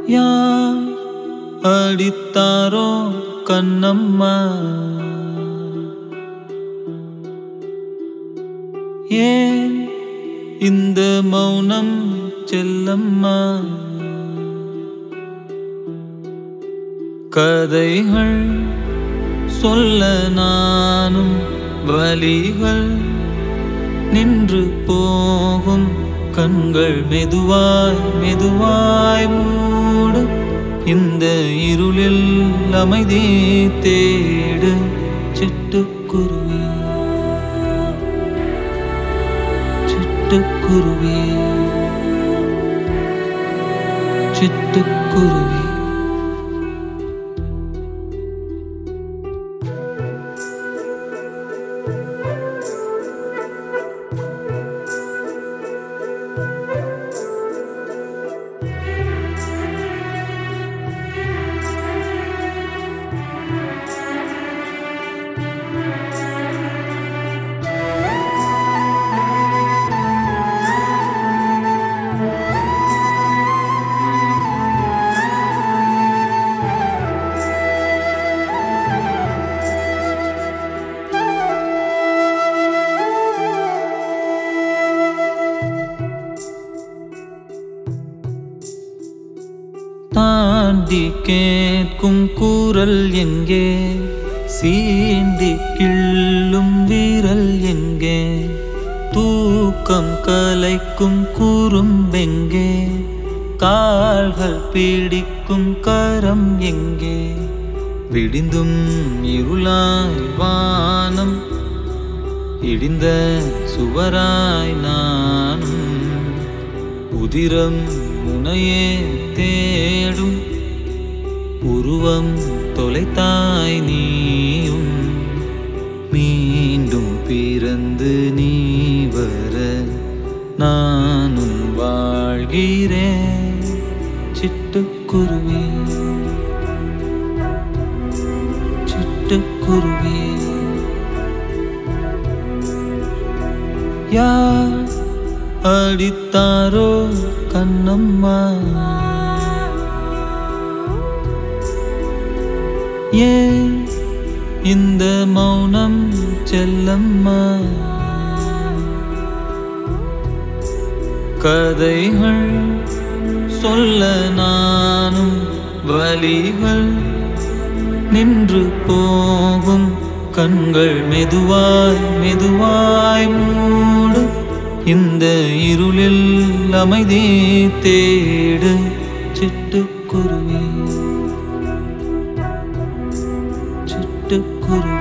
யார் அடித்தாரோ கண்ணம்மா? ஏன் இந்த மௌனம் செல்லம்மா? கதைகள் சொல்ல நானும் வலிகள் நின்று போகும் கண்கள் மெதுவாய் மெதுவாய் மூடு. இந்த இருளில் அமைதி தேடு. சிட்டுக்குருவி சிட்டுக்குருவி சிட்டுக்குருவி. தாண்டி கேட்கும் குரல் எங்கே? சீண்டி கிள்ளும் வீரல் எங்கே? தூக்கம் கலைக்கும் குறும்பெங்கே? கால்கள் பிடிக்கும் கரம் எங்கே? விடிந்தும் இருளாய் வானம் இடிந்த சுவராய் நானும். உதிரம் முனையே தேடும் உருவம் தொலைத்தாய் நீயும். மீண்டும் பிறந்து நீ வர நானும் வாழ்கிறேன். சிட்டுக்குருவி சிட்டுக்குருவி. யார் அடித்தாரோ கண்ணம்மா? ஏன் இந்த மௌனம் செல்லம்மா? கதைகள் சொல்ல நானும் வலிகள் நின்று போகும் கண்கள் மெதுவாய் மெதுவாய் மூடு. இந்த இருளில் அமைதி தேடு. சிட்டுக்குருவி சிட்டுக்குருவி.